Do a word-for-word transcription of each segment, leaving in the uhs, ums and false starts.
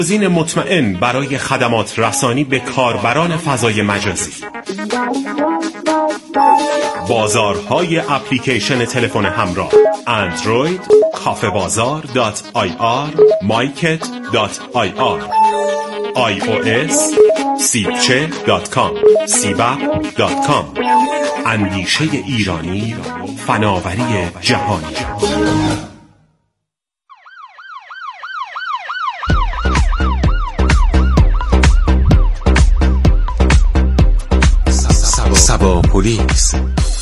گزین مطمئن برای خدمات رسانی به کاربران فضای مجازی. بازارهای اپلیکیشن تلفن همراه اندروید، کافه بازار دات آی آر، مایکت دات آی آر، آی او اس، سیبچه دات کام، سیبپ دات کام. اندیشه ایرانی، فناوری جهانی. سبا پلیس.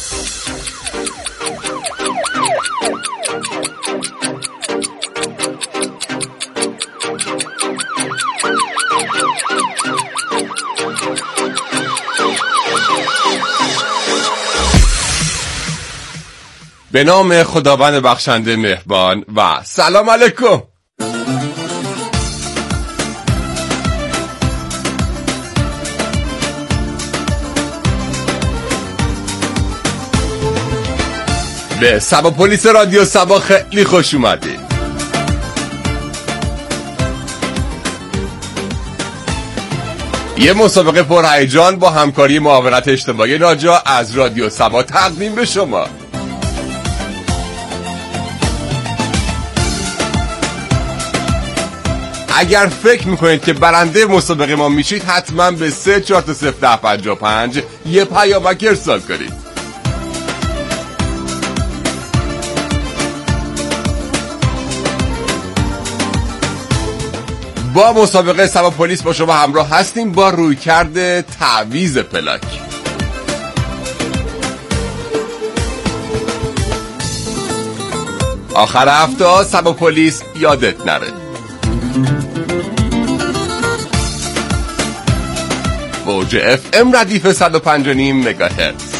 به نام خداوند بخشنده مهربان و سلام علیکم. به سبا پلیس رادیو سبا خیلی خوش اومدید. یه مسابقه پرهیجان با همکاری معاونت اجتماعی ناجا از رادیو سبا تقدیم به شما. اگر فکر میکنید که برنده مسابقه ما میشید، حتما به سه چهار تا صفر ده پنجاه و پنج یه پیامک ارسال کنید. با مسابقه سبا پلیس با شما همراه هستیم با رویکرد تعویض پلاک. آخر هفته سبا پلیس یادت نره. موج اف ام ردیف صد و پنج و نیم مگاهرتز.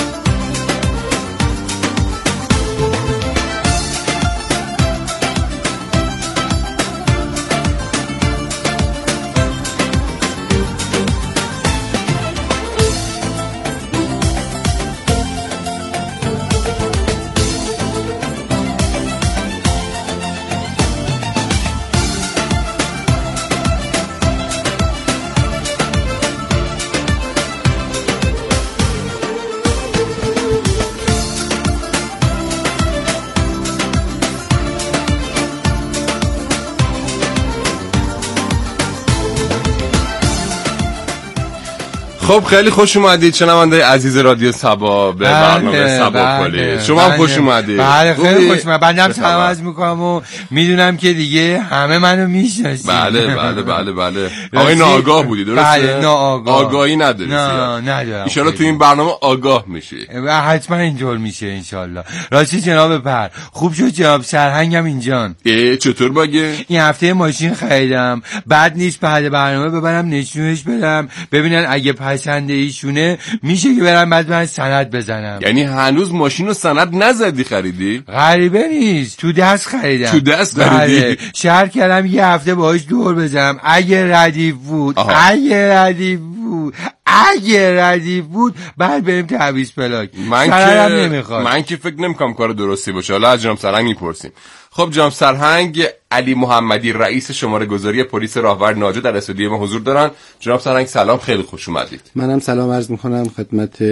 خب خیلی خوش اومدید شنونده عزیز رادیو سبا به برنامه سبا پلیس. شما هم خوش اومدید. بله خیلی خوش اومدید. بنده سلام عرض میکنم و میدونم که دیگه همه منو میشناسید. بله بله بله بله. آقای ناآگاه بودی درسته؟ بله ناآگاه. آگاهی نداری؟ نه ندارم. ان شاءالله تو این برنامه آگاه میشی. حتما اینطور میشه ان شاءالله. راستی جناب پر خوب شد جناب سرهنگم اینجان. ای چطور باگه؟ این هفته ماشین خریدم. بعد نیست بعد برنامه ببرم نشونش بدم ببینن اگه پسنده ایشونه میشه که برم بعد من سند بزنم. یعنی هنوز ماشین رو سند نزدی خریدی؟ غریبه نیست تو دست خریدم. تو دست خریدی؟ شهر کردم یه هفته باهاش دور بزنم اگه ردیف بود. آها. اگه ردیف بود اگه ردیف بود بعد بریم تعویض پلاک. من که من که فکر نمی‌کنم کار درستی باشه. حالا از جناب سرهنگ میپرسیم. خب جناب سرهنگ علی محمدی رئیس شماره گذاری پلیس راهور ناجا در استودیو ما حضور دارن. جناب سرهنگ سلام، خیلی خوش اومدید. منم سلام عرض میکنم خدمت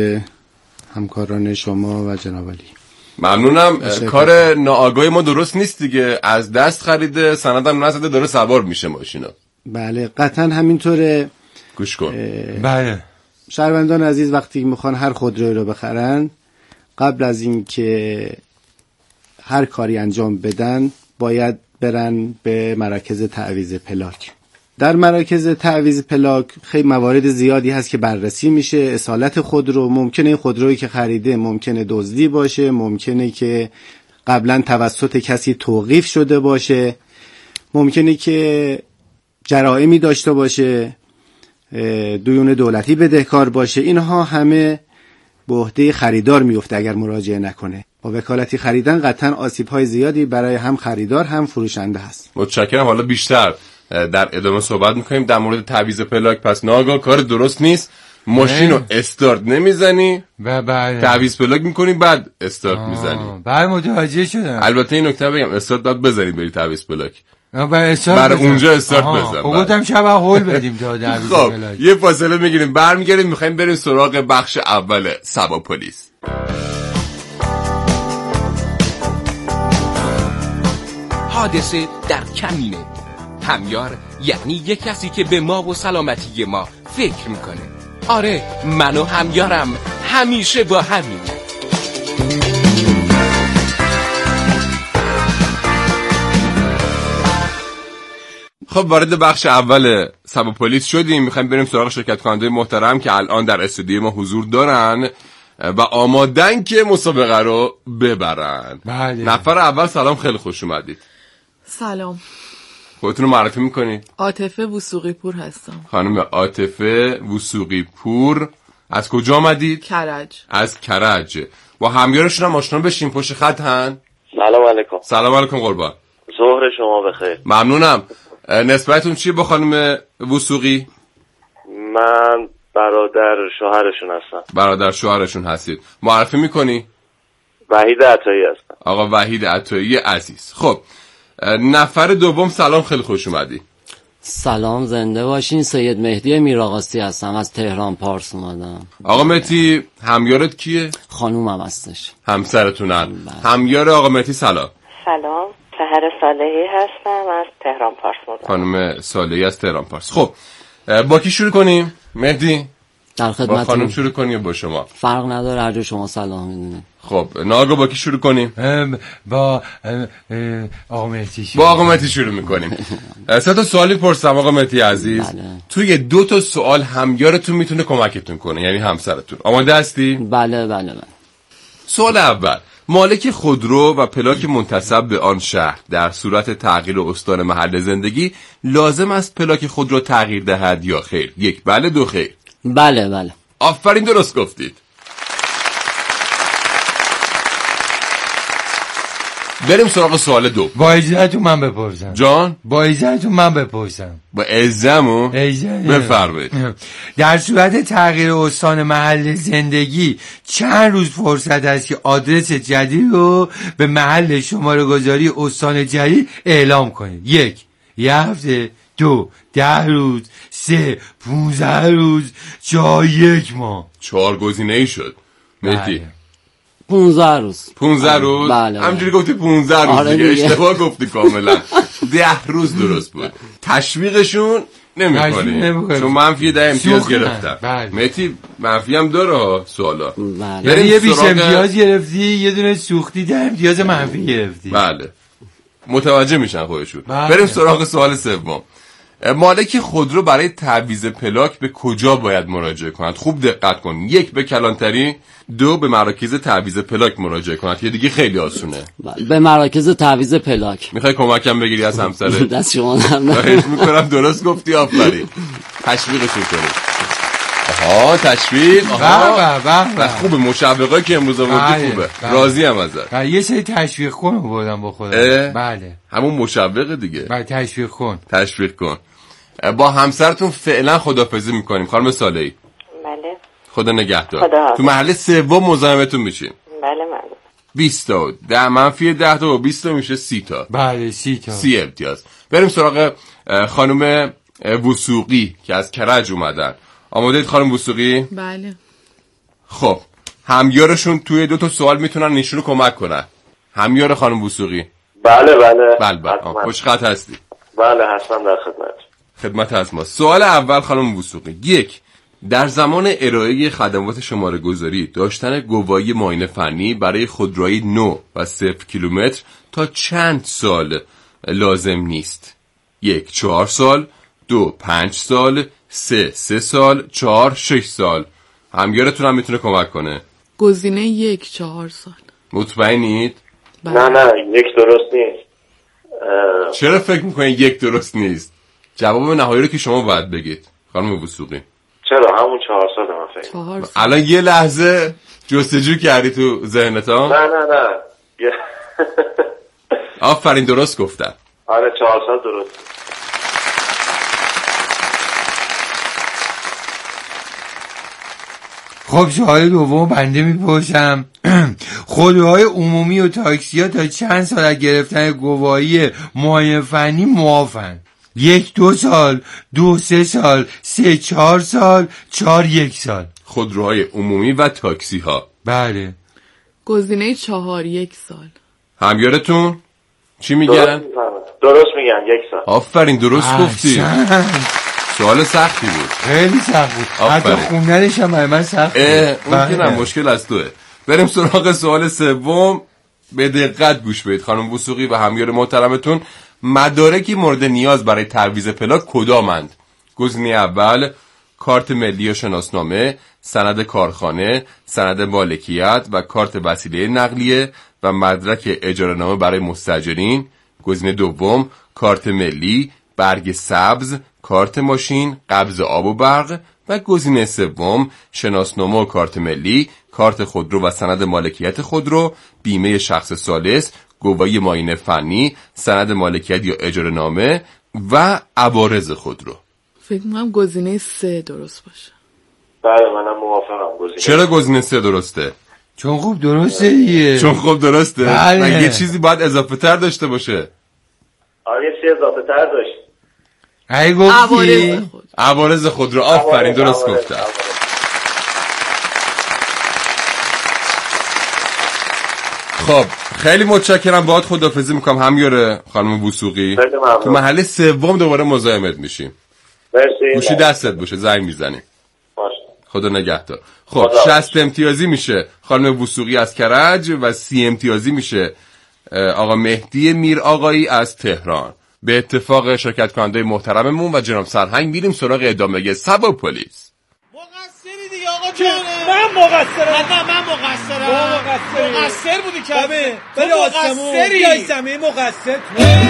همکاران شما و جناب علی. ممنونم. کار ناآگاه ما درست نیست دیگه، از دست خریده سندم نزده داره سوار میشه ماشینا. بله قطعا همینطوره. گوش کن. بله شهروندان عزیز وقتی میخوان هر خودروی رو بخرن قبل از این که هر کاری انجام بدن باید برن به مراکز تعویض پلاک. در مراکز تعویض پلاک خیلی موارد زیادی هست که بررسی میشه. اصالت خودرو، ممکنه این خودرویی که خریده ممکنه دزدی باشه، ممکنه که قبلا توسط کسی توقیف شده باشه، ممکنه که جرائمی داشته باشه، دیون دولتی بدهکار باشه. اینها همه به عهده خریدار میفته اگر مراجعه نکنه. با وکالتی خریدن قطعا آسیب‌های زیادی برای هم خریدار هم فروشنده هست. متشکرم. حالا بیشتر در ادامه صحبت میکنیم در مورد تعویض پلاک. پس ناگاه کار درست نیست، ماشین رو استارت نمیزنی و بعد تعویض پلاک میکنی بعد استارت میزنی. بعد متوجه شدم. البته این نکته بگم، استارت باید بزنی بری تعویض پلاک. برای اونجا استارت بزن. خب گفتم شب هول بدیم تا تعویض خب پلاک. یه فاصله میگیریم برمیگردیم میخوایم بریم سراغ بخش اول سبا پلیس. حادثه در کمینه. همیار یعنی یک کسی که به ما و سلامتی ما فکر میکنه. آره من و همیارم همیشه با همین. خب وارد بخش اول سبا پلیس شدیم. میخوایم بریم سراغ شرکت کننده محترم که الان در استودیو ما حضور دارن و آمادن که مسابقه رو ببرن. بله. نفر اول سلام، خیلی خوش اومدید. سلام. خودتون رو معرفی میکنید؟ عاطفه وثوقی پور هستم. خانم عاطفه وثوقی پور، از کجا آمدید؟ کرج. از کرج. با همیارشون هم آشنا بشیم. پشت خط هن. سلام علیکم. سلام علیکم قربان. ظهر شما بخیر. ممنونم. نسبتون چیه با خانم وثوقی؟ من برادر شوهرشون هستم. برادر شوهرشون هستید. معرفی میکنی؟ وحید عطایی هستم. آقا وحید عطایی عزیز. خب نفر دوم سلام، خیلی خوش اومدی. سلام، زنده باشین. سید مهدی میرآقاسی هستم، از تهران پارس اومدم. آقا مهدی همیارت کیه؟ خانومم هستش. همسرتونن. همیار آقا مهدی سلام. سلام، سحر صالحی هستم، از تهران پارس اومدم. خانم صالحی از تهران پارس. خب با کی شروع کنیم مهدی؟ در خدمتتون. با خانم شروع کنیم یا با شما؟ فرق نداره، هر جا شما سلام میدونید. خب ناگو با کی شروع کنیم؟ با آقا مهدی شروع. با آقا مهدی شروع میکنیم. سه تا سوالی پرسم آقا مهدی عزیز. بله. توی دو تا سوال همیارتون میتونه کمکتون کنه، یعنی همسرتون. آماده هستی؟ بله بله بله. سوال اول، مالک خودرو و پلاک منتسب به آن شهر در صورت تغییر استان محل زندگی لازم است پلاک خود را تغییر دهد یا خیر؟ یک بله، دو خیر. بله بله. آفرین، درست گفتید. بریم سراغ سوال دو. با اجازهتون من بپرسم. جان؟ با اجازهتون من بپرسم. با اجازهمو؟ بفرمایید. در صورت تغییر استان محل زندگی چند روز فرصت است که آدرس جدید رو به محل شماره گذاری استان جدید اعلام کنید؟ یک، یه هفته. دو، ده روز. سه، پونزده روز. چهار، یک ماه. چهار گزینه ای شد مهدی. پونزده روز. پونزده روز؟ بله. همجوری گفتی پونزده روز. آره دیگه اشتباه گفتی کاملا. ده روز درست بود. تشویقشون نمی‌کنی چون منفی ده امتیاز گرفتم. بله. مهدی منفی هم داره سوالا. بله. یه بیش امتیاز گرفتی، یه دونه سوختی، ده امتیاز منفی گرفتی. بله متوجه میشن خودشون. بله. بریم سراغ سوال سوم. مالک خودرو برای تعویض پلاک به کجا باید مراجعه کند؟ خوب دقت کن. یک، به کلانتری. دو، به مراکز تعویض پلاک مراجعه کند. یه دیگه خیلی آسونه. به مراکز تعویض پلاک. میخوای کمکم بگیری از همسرت؟ دست شما نرم. خواهش میکنم. درست گفتی، آفرین. تشویقشون کنید. آها تشویق. آها به به. خوبه، مشوقایی که امروز آوردی خوبه. راضی ام ازت. یه سری تشویق کن آوردم با خودم. بله. همون مشوق دیگه. بله تشویق کن. تشویق کن. با همسرتون فعلا خدافظی میکنیم. خانم صالحی. بله. خدا نگهدار. خدا تو محله سوم مزاحمتون میشیم. بله ممنون. بیست تا. ده منفی ده تا و بیست تا میشه سی تا. بله سی تا. سی امتیاز. بریم سراغ خانم وثوقی که از کرج اومدن. آماده اید خانم وثوقی؟ بله. خب همیارشون توی دو تا سوال میتونن ایشونو کمک کنن. همیار خانم وثوقی. بله بله. بله بله. خوش خط هستی؟ بله هستم در خدمت. خدمت از ما. سوال اول خانم وثوقی. یک، در زمان ارائه خدمات شماره گذاری داشتن گواهی معاینه فنی برای خودروی نو و صفر کیلومتر تا چند سال لازم نیست؟ یک، چهار سال. دو، پنج سال. سه، سه سال. چهار، شش سال. همگیرتون هم میتونه کمک کنه. گزینه یک، چهار سال. مطمئنید؟ نه نه یک درست نیست. اه... چرا فکر میکنید یک درست نیست؟ جواب نهایی رو که شما باید بگید خانم وثوقی. چرا همون چهار سال من فکر. چهار سال. الان یه لحظه جستجو کردی تو ذهنت ها؟ نه نه نه. آفرین درست گفتن. آره چهار سال درست. خب سوال دوم بنده میپرسم. خودروهای عمومی و تاکسی ها تا چند سال از گرفتن گواهی معاینه فنی معافن؟ یک دو سال، دو سه سال، سه چهار سال، چهار یک سال. خودروهای عمومی و تاکسی ها. بله. گزینه چهار یک سال. همیارتون چی میگن؟ درست, درست میگن یک سال. آفرین درست گفتی. سوال سختی بود. خیلی سخت بود. حتی خوندنش هم من سخت بود. اون که نه مشکل از توه. بریم سراغ سوال سوم. به دقت گوش بدید خانم وثوقی و همیار محترمتون. مدارکی مورد نیاز برای تعویض پلاک کدامند؟ گزینه اول کارت ملی و شناسنامه، سند کارخانه، سند مالکیت و کارت وسیله نقلیه و مدرک اجاره‌نامه برای مستاجرین. گزینه دوم کارت ملی، برگ سبز، کارت ماشین، قبض آب و برق و گزینه سوم شناسنامه و کارت ملی، کارت خودرو و سند مالکیت خودرو، بیمه شخص ثالث، گواهی معاینه فنی، سند مالکیت یا اجاره‌نامه و عوارض خودرو. فکر می‌کنم گزینه سه درست باشه. بله منم موافقم گزینه. چرا گزینه سه درسته؟ چون خوب درسته دیگه. چون خوب درسته. بله. مگه یه چیزی باید اضافه تر داشته باشه؟ آره یه چیز اضافه تر داشت. ای گفتی؟ عوارض خودرو. آفرین درست گفتم. خب خیلی متشکرم. باهات خداحافظی میکنم همیاره خانم وثوقی. تو محله سوم دوباره مزاحمت میشیم. مرسی. گوشی دستت باشه زنگ میزنی. باشه. خدا نگهدار. خب شصت امتیازی میشه خانم وثوقی از کرج و سی امتیازی میشه آقا مهدی میر آقایی از تهران. به اتفاق شرکت کننده محترممون و جناب سرهنگ میریم سراغ ادامه سبا پلیس. مقصری دیگه آقا جونه. من مقصرم. نه من مقصرم. مقصر مقصر بودی که بله مقصری. بیای زمین مقصر.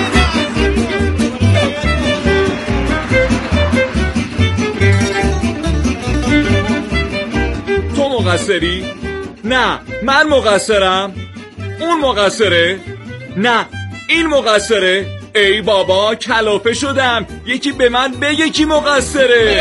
تو مقصری؟ نه من مقصرم. اون مقصره؟ نه این مقصره. ای بابا کلافه شدم. یکی به من بگه کی مقصره.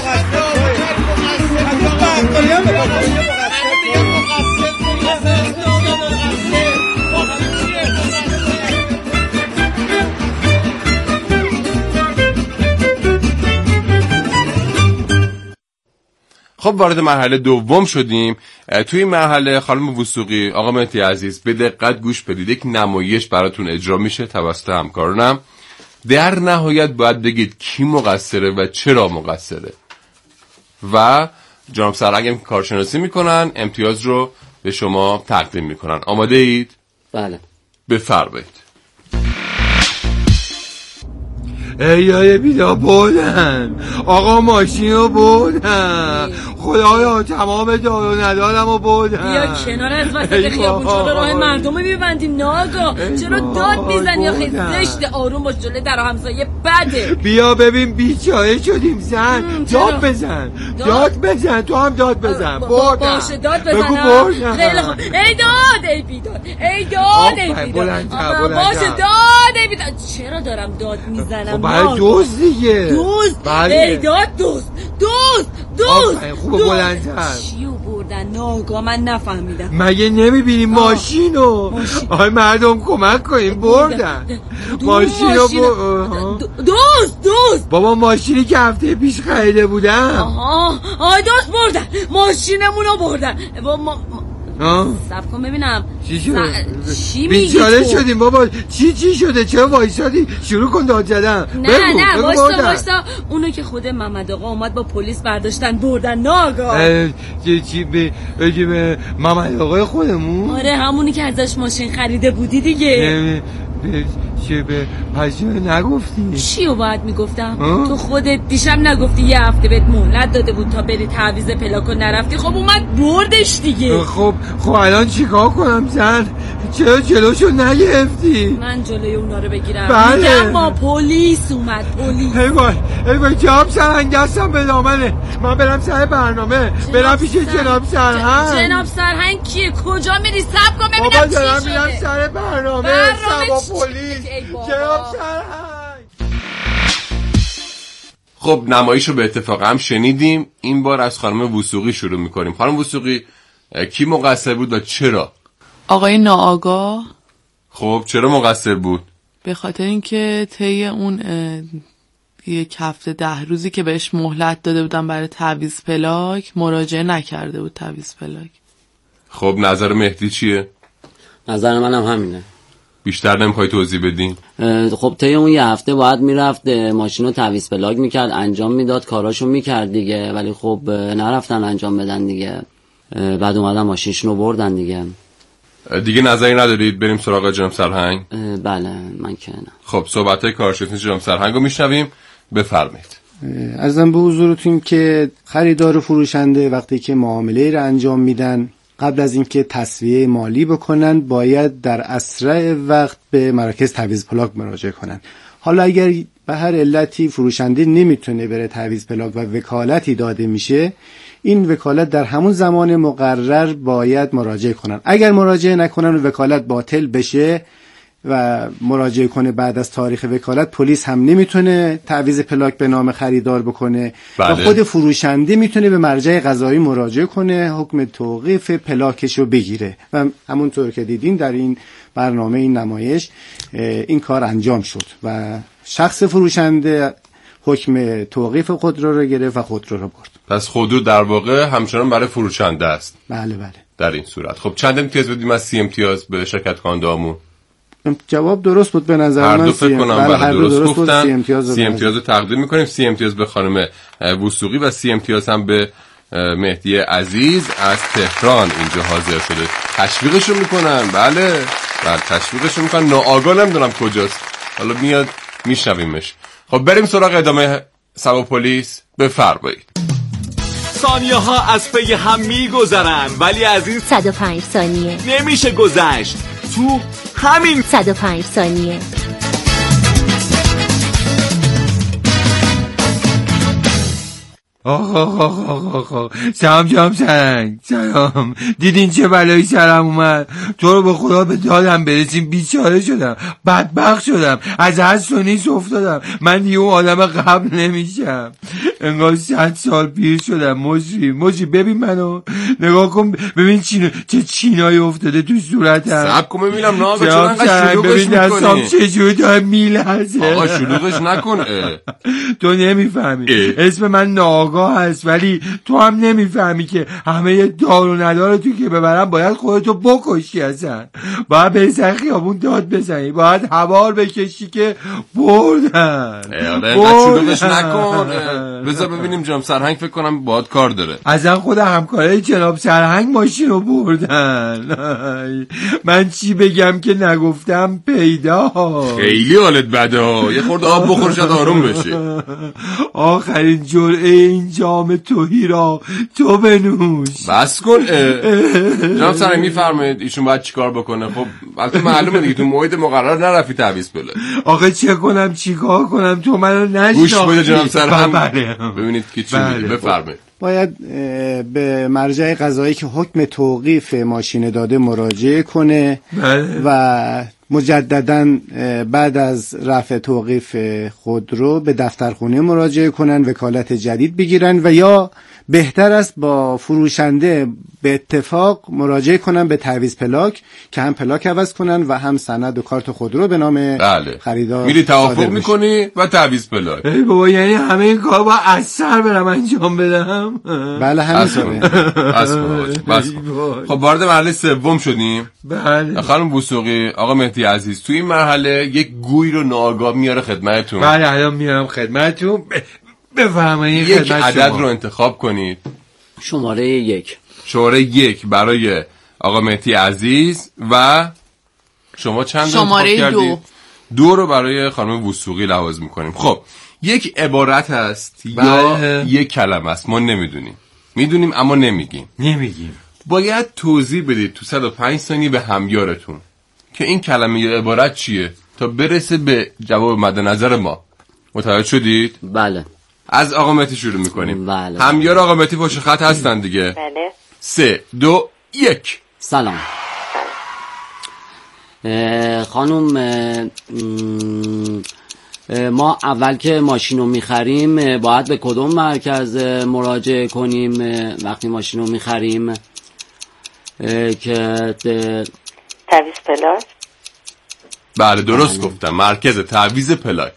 خب وارد مرحله دوم شدیم. توی این مرحله خانم وثوقی آقا مهدی عزیز به دقت گوش بدید. یک نمایش براتون اجرا میشه توسط همکارانم. در نهایت باید بگید کی مقصره و چرا مقصره و جناب سرهنگ هم کارشناسی میکنن امتیاز رو به شما تقدیم میکنن. آماده اید؟ بله. بفرمایید. ایای بیدا بودن آقا ماشین رو بودن خدایا تمام دار و ندارم رو بودن. بیا کنار از وسط خیابون چرا راه مردم رو میبندیم ناگا چرا داد میزنی یا خیلی زشت آروم باش جلوی در همسایه بده. بیا ببین بیچاره شدیم زن داد بزن داد بزن تو هم داد بزن بردن باشه داد بزنم خیلی خوب. ای داد ای بیداد ای داد ای بیداد باشه داد ای بیداد. چرا دارم داد میزنم برای دوست دیگه دوست ای داد دوست دوست دوست خوبه بلندتر. چیو بردن ناگا من نفهمیدم. مگه نمیبینی ماشینو آی مردم کمک کنیم بردن ماشینو دوست دوست بابا ماشینی که هفته پیش خریده بودم. آها آی دوست بردن ماشینمونو بردن. سب کن ببینم چی شد؟ چی میگی بیچاره شدیم بابا. چی چی شده؟ چرا وایسادی؟ شروع کن داد زدن. نه بگو. نه وایسا وایسا اونو که خود محمد آقا اومد با پلیس برداشتن بردن ناگاه. چی چی به به محمد آقا خودمون؟ آره همونی که ازش ماشین خریده بودی دیگه. چه به پس نگفتی؟ چیو باید میگفتم؟ تو خودت دیشب نگفتی یه هفته بهت مهلت داده بود تا بری تعویض پلاکو نرفتی. خب اومد بردش دیگه. خب خب الان چیکار کنم زن؟ چرا جلوشو نگرفتی؟ من جلوی اونا رو بگیرم. بله. میگم با پلیس اومد پلیس. ای وای ای وای جناب سرهنگ دستم به دامنه. من برم سر برنامه برم پیش جناب سرهنگ. جناب سرهنگ کیه؟ کجا میری؟ صبر کن ببینم بابا چی دارم شده. میرم سر برنامه. برنامه با چی؟ پلیس جناب سرهنگ. خب نمایش رو به اتفاق هم شنیدیم. این بار از خانم وثوقی شروع میکنیم. خانم وثوقی کی مقصر بود و چرا؟ آقای ناآگاه. خب چرا مقصر بود؟ به خاطر اینکه طی اون یک هفته ده روزی که بهش مهلت داده بودن برای تعویض پلاک مراجعه نکرده بود تعویض پلاک. خب نظر مهدی چیه؟ نظر منم همینه. بیشتر نمیخوای توضیح بدین؟ خب طی اون یه هفته باید میرفت ماشینو تعویض پلاک میکرد، انجام میداد، کاراشو میکرد دیگه، ولی خب نرفتن انجام بدن دیگه. بعد اومدن ماشینشونو بردن دیگه. دیگه نظری ندارید بریم سراغ جناب سرهنگ؟ بله من که نه. خب صحبت‌های کارشناس جناب سرهنگ رو میشنویم، بفرمایید. عرضم به حضورتون که خریدار و فروشنده وقتی که معامله رو انجام میدن قبل از اینکه تسویه مالی بکنن باید در اسرع وقت به مراکز تعویض پلاک مراجعه کنن. حالا اگر به هر علتی فروشنده نمیتونه بره تعویض پلاک و وکالتی داده میشه، این وکالت در همون زمان مقرر باید مراجعه کنن. اگر مراجعه نکنن و وکالت باطل بشه و مراجعه کنه بعد از تاریخ وکالت، پلیس هم نمیتونه تعویض پلاک به نام خریدار بکنه. بله. و خود فروشنده میتونه به مرجع قضایی مراجعه کنه، حکم توقیف پلاکش رو بگیره و همونطور که دیدین در این برنامه این نمایش این کار انجام شد و شخص فروشنده حکم توقیف خودرو رو گرفت و خودرو رو برد. پس خودرو در واقع همچنان برای فروشنده است. بله بله. در این صورت خب چند امتیاز بدیم از سی امتیاز به شرکت کننده‌مون؟ جواب درست بود به نظر من. هر دو فکر کنم بله هر درست, درست گفتن. سی امتیاز, سی امتیاز رو تقدیم میکنیم. سی امتیاز به خانم وثوقی و سی امتیاز هم به مهدی عزیز از تهران اینجا حاضر شده. تشویقشون میکنن. بله بله تشویقشون میکنن. ناآگاه نمیدونم کجاست، حالا میاد میشنویمش. خب بریم سراغ ادامه سبا پلیس. بفرمایید. ثانیه ها از پی هم میگذرن ولی از این صد و پنج ثانیه نمیشه گذشت. تو همین صد و پنج ثانیه آخ آخ آخ آخ آخ آخ سلام جام سرنگ، سلام. دیدین چه بلایی سرم اومد؟ تو رو به خدا به دادم برسیم. بیچاره شدم، بدبخت شدم، از هست و نیست افتادم. من دیگه اون آدم قبل نمیشم. انگار صد سال پیر شدم. مجری مجری ببین منو نگاه کن، ببین چینا چه چینایی افتاده تو صورتم. صبر کن ببینم ناگه چون انقدر شلوغش میکنی. ببین دستام چجوری داره میلرزه. آقا شلوغش نکن. تو نمیفهمی اسم من ناگه هست ولی تو هم نمیفهمی که همه دار و ندار تو که ببرن باید خودتو بکشی. اصلا باید بری سر خیابون داد بزنی، باید حوار بکشی که بردن. شلوغش نکن. بذار ببینیم جناب سرهنگ فکر کنم باید کار داره. اصلا خود همکارای جناب سرهنگ ماشین رو بردن. من چی بگم که نگفتم پیدا. خیلی حالت بده ها. یه خورده آب بخور شد آروم بشه. آخرین جرعه این جام توهی را تو بنوش. بس کن. جناب سرهنگ میفرمایید ایشون باید چیکار بکنه؟ خب البته معلومه دیگه تو موعد مقرر نرفتی تعویض پلاک. آخه چه کنم چیکار کنم؟ تو منو نشناختی. گوش بده جناب سرهنگ ببینید که چی میگه. بفرمایید. باید به مرجع قضایی که حکم توقیف ماشین داده مراجعه کنه بله. و مجدداً بعد از رفع توقیف خودرو به دفترخونه مراجعه کنن، وکالت جدید بگیرن و یا بهتر است با فروشنده به اتفاق مراجعه کنن به تعویض پلاک که هم پلاک عوض کنن و هم سند و کارت خودرو به نام بله. خریدار میری توافق میکنی و تعویض پلاک. ای بابا یعنی همه این کار با از سر برم انجام بدم؟ بله همینطوره. بس خب وارد مرحله سوم شدیم. بله خانم وثوقی، آقا مهدی عزیز، تو این مرحله یک گوی رو ناآگاه میاره خدمتتون. بله الان میارم خدمتتون. بفرمایید یک عدد رو انتخاب کنید. شماره یک. شماره یک برای آقا مهدی عزیز و شما چند شماره دو. دو رو برای خانم وثوقی لحاظ میکنیم. خب یک عبارت هست یا یک کلمه است، ما نمیدونیم. میدونیم اما نمیگیم. نمیگیم. باید توضیح بدید تو صد و پنج ثانیه به همیارتون که این کلمه یا عبارت چیه تا برسه به جواب مد نظر ما. متوجه شدید؟ بله. از آقا مهدی شروع میکنیم. بله. همیار آقا مهدی پشت خط هستن دیگه. بله. سه دو یک. سلام. خانم ما اول که ماشین رو میخریم باید به کدوم مرکز مراجعه کنیم وقتی ماشین رو میخریم؟ که تعویض پلاک. بله درست گفتم، مرکز تعویض پلاک.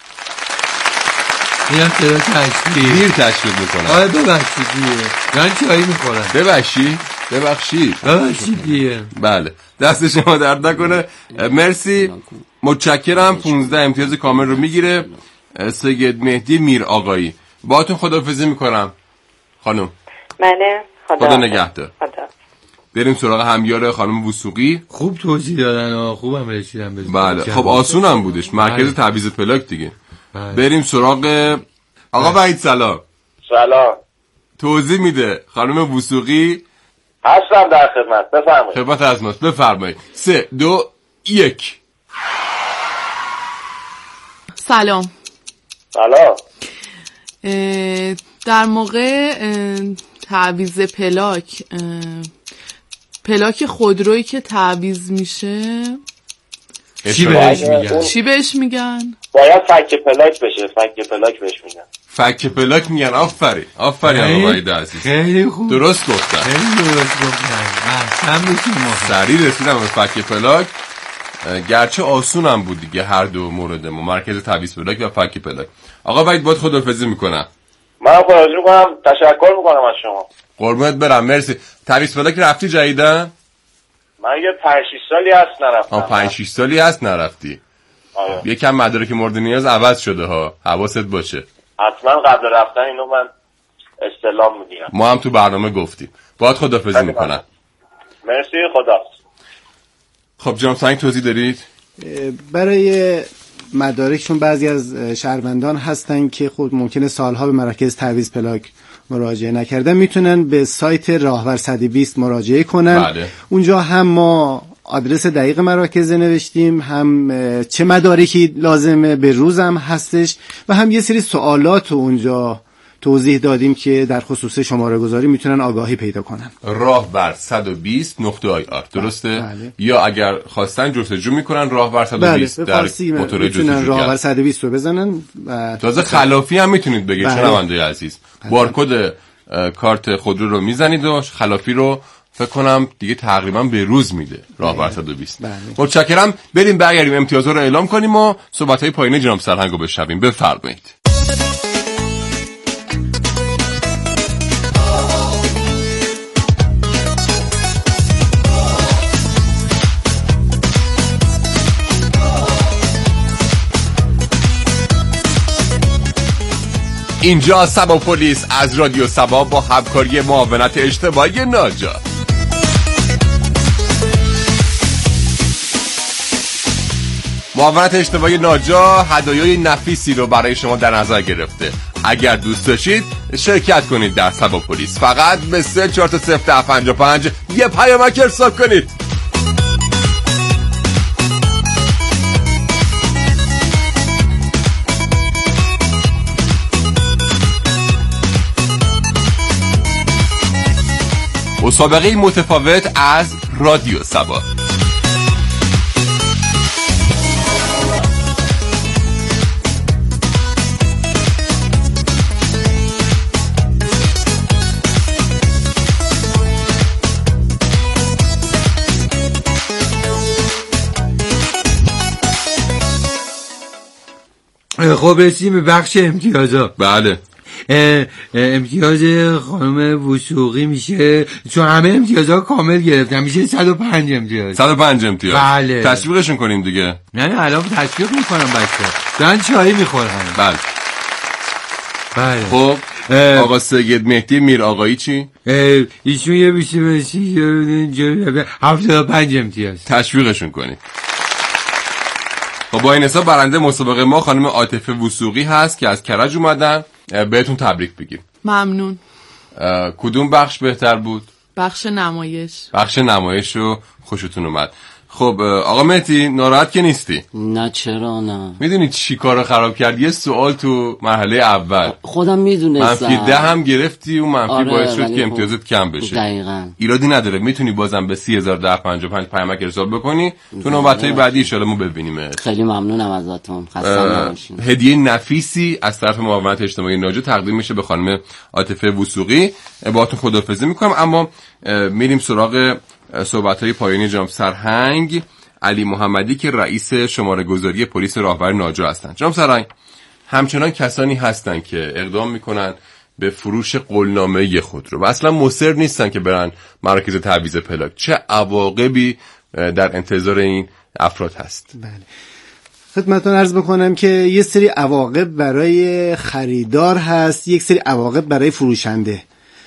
میرم چرا تشکیل میر تشکیل میکنم. آره ببخشید دیگه من چایی میخورم. ببخشید ببخشید ببخشید دیگه. بله دست شما درد نکنه. مرسی متشکرم. پونزده امتیاز کامل رو میگیره سید مهدی میر آقایی. باهاتون خداحافظی میکنم خانم. بله خدا, خدا نگهدار. خدا. بریم سراغ همیار خانم وثوقی. خوب توضیح دادن ها، خوبم رسیدم بزن. بله خب آسون هم بودش، مرکز تعویض پلاک دیگه. بله. بریم سراغ آقا وحید. سلام. سلام. توضیح میده خانم وثوقی. هستم در خدمت، بفرمایید. خدمت از ماست، بفرمایید. سه دو یک. سلام. سلام. در موقع تعویض پلاک، پلاک خودرویی که تعویض میشه چی بهش میگن؟ چی بهش میگن؟ باید فک پلاک بشه، فک پلاک بهش میگن. فک پلاک میگن. آفرین آفرین آقا وحید عزیز، خیلی خوب، درست گفتن، خیلی درست گفتن. احسن بشیم. سریع رسیدم به فک پلاک، گرچه آسون هم بود دیگه هر دو مورد ما، مرکز تعویض پلاک و فک پلاک. آقا وحید باید خداحافظی میکنم. من خداحافظی میکنم، تشکر میکنم از شما. قربونت برم، مرسی. تعویض پلاک رفتی جدیدن؟ من یه پنج شش سالی هست نرفتم. آه پنج شش سالی هست نرفتی. آره. یکم مدارک مورد نیاز عوض شده ها، حواست باشه. حتما قبل رفتن اینو من استعلام میگیرم. ما هم تو برنامه گفتیم. باید خداحافظی میکنم. مرسی، خدا. خب جناب سنگ توضیح دارید؟ برای مدارکشون بعضی از شهروندان هستن که خود ممکنه سالها به مراکز تعویض پلاک مراجعه نکردن، میتونن به سایت راهور صد و بیست مراجعه کنن. بله. اونجا هم ما آدرس دقیق مراکز نوشتیم، هم چه مدارکی لازمه به روزم هستش و هم یه سری سوالات اونجا توضیح دادیم که در خصوص شماره گذاری میتونن آگاهی پیدا کنن. راهور صد و بیست نقطه آی آر درسته؟ بله. یا اگر خواستن جستجو میکنن راهور صد و بیست بله. در موتور جستجو راهور صد و بیست رو بزنن و تازه خلافی هم میتونید بگید. بله. شنونده عزیز بله. بارکد کارت خودرو رو میزنید و خلافی رو فکر کنم دیگه تقریبا به روز میده راهور صد و بیست. بله. متشکرم. بریم برگردیم امتیازها رو اعلام کنیم و صحبت‌های پایینی جناب سرهنگ رو بشنویم. بفرمایید. اینجا سبا پلیس از رادیو سبا با همکاری معاونت اجتماعی ناجا. معاونت اجتماعی ناجا هدایای نفیسی رو برای شما در نظر گرفته. اگر دوست داشتید شرکت کنید در سبا پلیس، فقط به سه چهار صفر ده پنج پنج یه پیامک ارسال کنید. مسابقه متفاوت از رادیو سبا. خب رسیدیم به بخش امتیازات. بله. امتیاز خانم وثوقی میشه، چون همه امتیازها کامل گرفتن، میشه صد و پنج امتیاز. صد و پنج امتیاز. بله. تشویقشون کنیم دیگه. نه نه الان تشویق میکنم بچه. دارن چایی میخورن. بله. بله. خب آقا سید مهدی میر آقایی چی؟ ایشون یه بیشتر بشی هفتاد و پنج امتیاز. تشویقشون کنیم. خب با این حساب برنده مسابقه ما خانم عاطفه وثوقی هست که از کرج اومدن. بهتون تبریک بگیم. ممنون. کدوم بخش بهتر بود؟ بخش نمایش. بخش نمایش رو خوشتون اومد. خب آقا مهدی ناراحت که نیستی؟ نه چرا نه. میدونی چی کارو خراب کردی؟ یه سوال تو مرحله اول خودم میدونستم منفی ده هم گرفتی و منفی آره باعث شد که امتیازت کم بشه. دقیقاً. ایرادی نداره، میتونی بازم به سی هزار ده پنج پنج پیامک ارسال بکنی. تو نوبت‌های بعدی ان شاءالله ما ببینیم. خیلی ممنونم ازتون. خسته نباشین. هدیه نفیسی از طرف معاونت اجتماعی ناجا تقدیم میشه به خانم عاطفه وثوقی. باهاتون خداحافظی میکنم، اما میریم سراغ صحبت‌های پایانی جناب سرهنگ علی محمدی که رئیس شماره گذاری پلیس راهور ناجا هستند. جناب سرهنگ، همچنان کسانی هستند که اقدام میکنن به فروش قولنامه خودرو و اصلا مصر نیستن که برن مراکز تعویض پلاک. چه عواقبی در انتظار این افراد هست؟ بله، خدمتتون عرض بکنم که یه سری عواقب برای خریدار هست، یک سری عواقب برای فروشنده.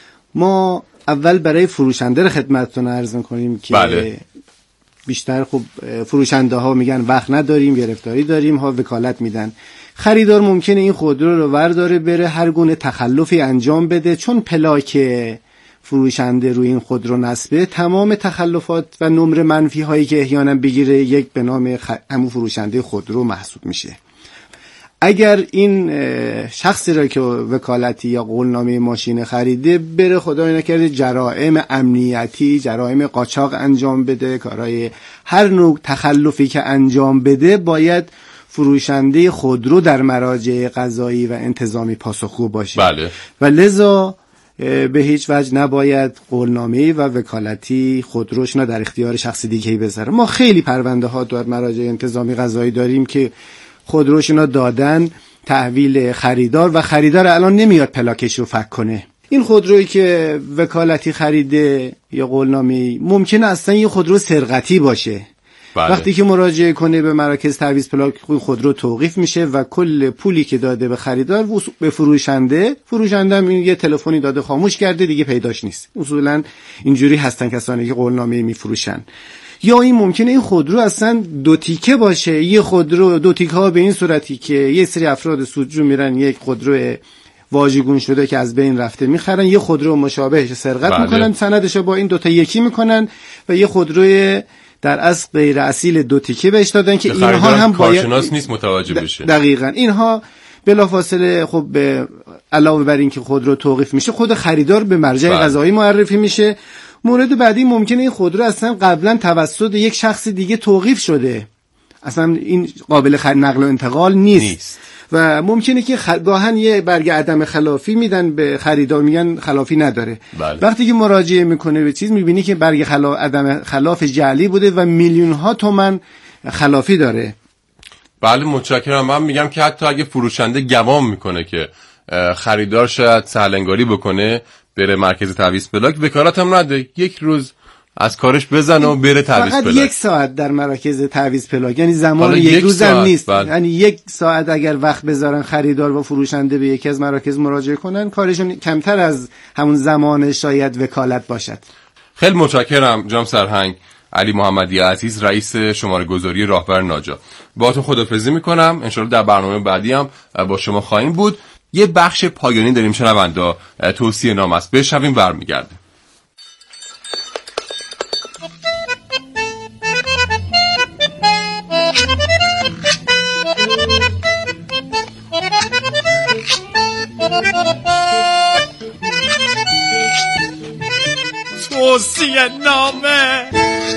ما اول برای فروشنده رو خدمتتون عرض میکنیم که بله. بیشتر خب فروشنده ها میگن وقت نداریم، گرفتاری داریم، ها وکالت میدن. خریدار ممکنه این خودرو رو ورداره بره هر گونه تخلفی انجام بده، چون پلاک فروشنده روی این خودرو نصبه، تمام تخلفات و نمره منفی هایی که احیانا بگیره یک به نام خ... همون فروشنده خودرو محسوب میشه. اگر این شخصی را که وکالتی یا قولنامه ماشین خریده بره خدای نکرده جرائم امنیتی، جرائم قاچاق انجام بده، کارهای هر نوع تخلفی که انجام بده، باید فروشنده خودرو در مراجع قضایی و انتظامی پاسخگو باشه. بله. و لذا به هیچ وجه نباید قولنامه و وکالتی خودروشنا در اختیار شخص دیگه‌ای بذاره. ما خیلی پرونده ها در مراجع انتظامی قضایی داریم که خودروشنا دادن تحویل خریدار و خریدار الان نمیاد پلاکش رو فک کنه. این خودرویی که وکالتی خریده یا قولنامه‌ای ممکنه اصلا یه خودرو سرقتی باشه. بله. وقتی که مراجعه کنه به مراکز تعویض پلاک خودرو توقیف میشه و کل پولی که داده به خریدار به فروشنده، فروشنده هم یه تلفنی داده خاموش کرده دیگه پیداش نیست. اصولا اینجوری هستن کسانی که قولنامه میفروشن. یا این ممکنه این خودرو اصلا دو تیکه باشه، یه خودرو دو تیکه ها به این صورتی که یه سری افراد سودجو میرن یک خودرو واژگون شده که از بین رفته میخرن، یه خودرو مشابهش سرقت بله. میکنن، سندشو با این دوتا یکی میکنن و یه خودروی در اصل غیر اصیل دو تیکه بهش دادن که اینها هم باید کارشناس نیست متوجه بشه. دقیقاً اینها بلافاصله خب به علاوه بر این که خودرو توقیف میشه، خود خریدار به مرجع بله. قضایی معرفی میشه. مورد بعدی ممکنه این خودرو اصلا قبلا توسط یک شخص دیگه توقیف شده، اصلا این قابل نقل و انتقال نیست, نیست. و ممکنه که خ... گاهن یه برگ عدم خلافی میدن به خریدار، میگن خلافی نداره. بله. وقتی که مراجعه میکنه به چیز میبینی که برگ خلا... عدم خلاف جعلی بوده و میلیون ها تومان خلافی داره. بله متشکرم. من میگم که حتی اگه فروشنده گمان میکنه که خریدار شاید سهلنگاری بکنه بره مرکز تعویض پلاک، وکالت هم نده، یک روز از کارش بزن و بره تعویض پلاک. فقط یک ساعت در مراکز تعویض پلاک، یعنی زمان یک روز هم نیست. بله. یعنی یک ساعت اگر وقت بذارن خریدار و فروشنده به یکی از مراکز مراجعه کنن، کارشون کمتر از همون زمان شاید وکالت باشد. خیلی متشکرم جناب سرهنگ علی محمدی عزیز، رئیس شماره گذاری راهور ناجا. باهاتون خداحافظی میکنم، انشالله در برنامه بعدی هم با شما خواهیم بود. یه بخش پایانی داریم شنوندا، توصیه نام است، بشنویم برمیگردیم. توصیه نامه.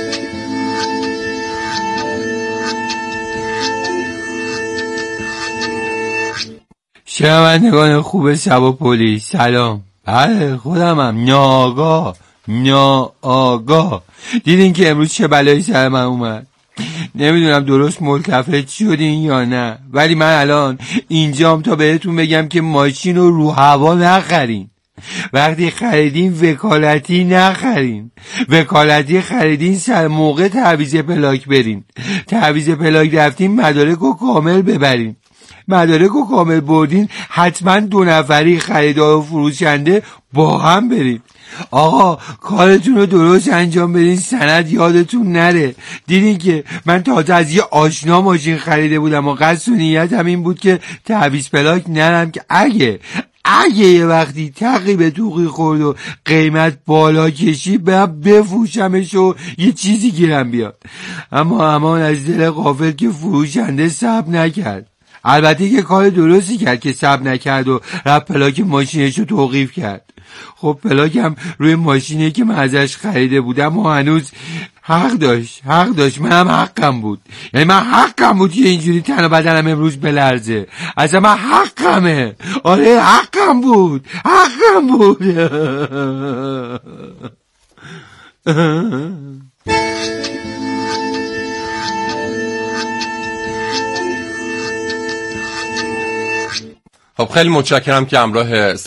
شنوندگان خوب شب پلیس سلام. بله خودمم ناآگاه ناآگاه دیدین که امروز چه بلایی سر من اومد. نمیدونم درست ملتفت شدین یا نه، ولی من الان اینجام تا بهتون بگم که ماشین رو رو هوا نخرین. وقتی خریدین وکالتی نخرین، وکالتی خریدین سر موقع تعویض پلاک برین. تعویض پلاک رفتین مدارک رو کامل ببرین. مدارک رو کامل بردین حتما دو نفری خریدار و فروشنده با هم برین. آقا کارتون رو درست انجام بدین، سند یادتون نره. دیدین که من تازه از یه آشنا ماشین خریده بودم و قصد و نیتم این بود که تعویض پلاک نرم که اگه اگه یه وقتی تقی به توقی خورد و قیمت بالا کشی برم بفروشمش و یه چیزی گیرم بیاد. اما امان از دل غافل که فروشنده صبر نکرد. البته که کار درستی کرد که صبر نکرد و رفت پلاک ماشینش رو توقیف کرد. خب پلاکم روی ماشینی که من ازش خریده بودم و هنوز حق داشت حق داشت منم حقم بود. یعنی من حقم بود که اینجوری تن و بدنم امروز بلرزه. اصلا من حقمه. آره حقم بود حقم بود. خب خیلی متشکرم که همراه